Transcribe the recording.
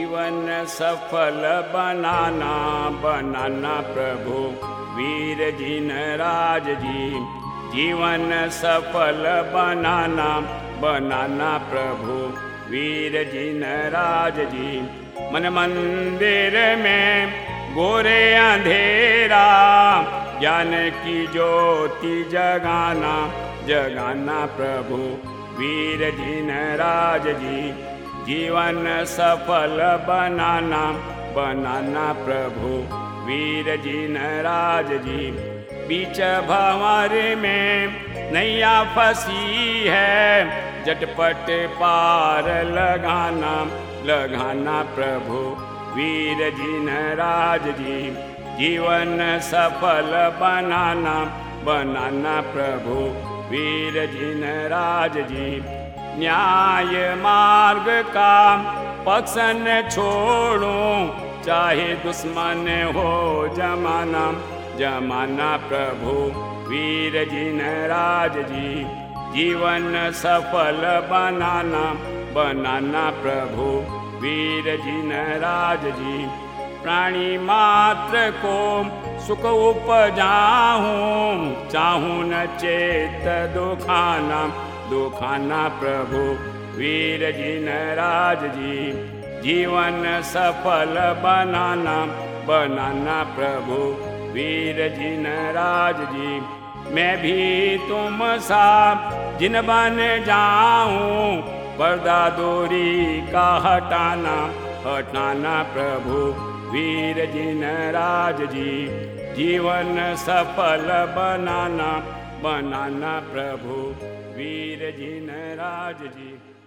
जीवन सफल बनाना बनाना प्रभु वीर जिनराज जी। जीवन सफल बनाना बनाना प्रभु वीर जिनराज जी। मन मंदिर में गोरे अंधेरा ज्ञान की ज्योति जगाना जगाना प्रभु वीर जिनराज जी। जीवन सफल बनाना बनाना प्रभु वीर जिनराज जी। बीच भंवर में नैया फंसी है झटपट पार लगाना लगाना प्रभु वीर जिनराज जी। जीवन सफल बनाना बनाना प्रभु वीर जिनराज जी। न्याय मार्ग का पक्ष न छोड़ूं चाहे दुश्मन हो जमाना जमाना प्रभु वीर जिनराज जी। जीवन सफल बनाना बनाना प्रभु वीर जिनराज जी। प्राणी मात्र को सुख उपजाऊं चाहूं न चेत दुखाना दुखाना प्रभु वीर जिनराज जी। जीवन सफल बनाना बनाना प्रभु वीर जिनराज जी। मैं भी तुम सा जिन बन जाऊं पर्दा दूरी का हटाना हटाना प्रभु वीर जिनराज जी। जीवन सफल बनाना बनाना प्रभु वीर जिनराज जी।